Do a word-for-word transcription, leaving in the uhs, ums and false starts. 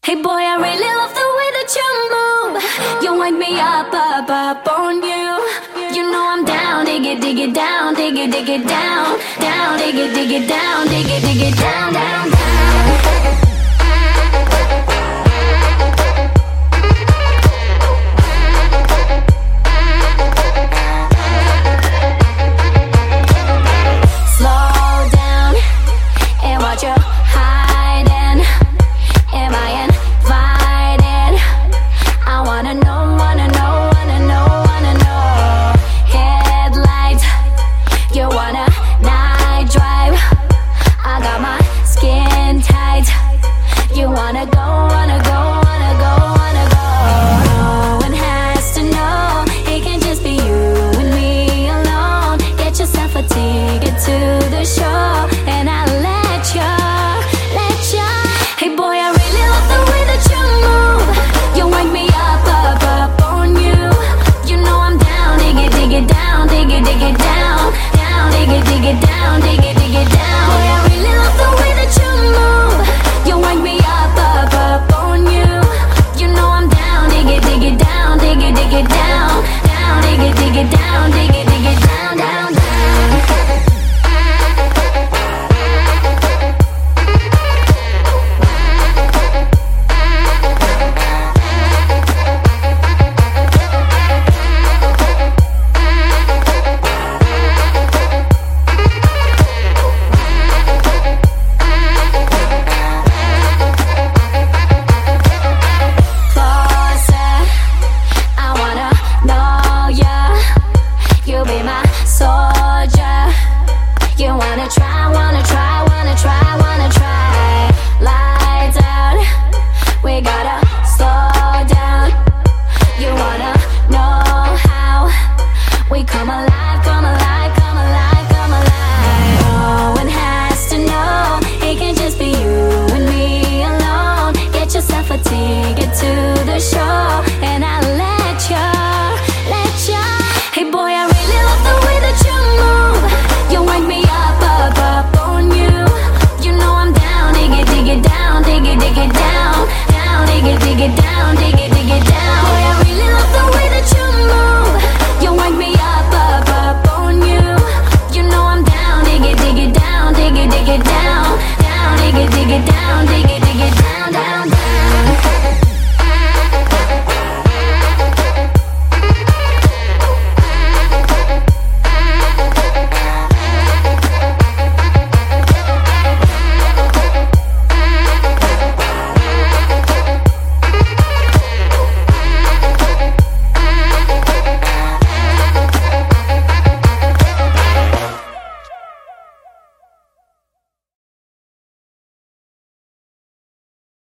Hey boy, I really love the way that you move. You wake me up, up, up on you. You know I'm down, dig it, dig it down, dig it, dig it down, down, dig it, dig it down, dig it, dig it down, down, down. Down, dig it down, dig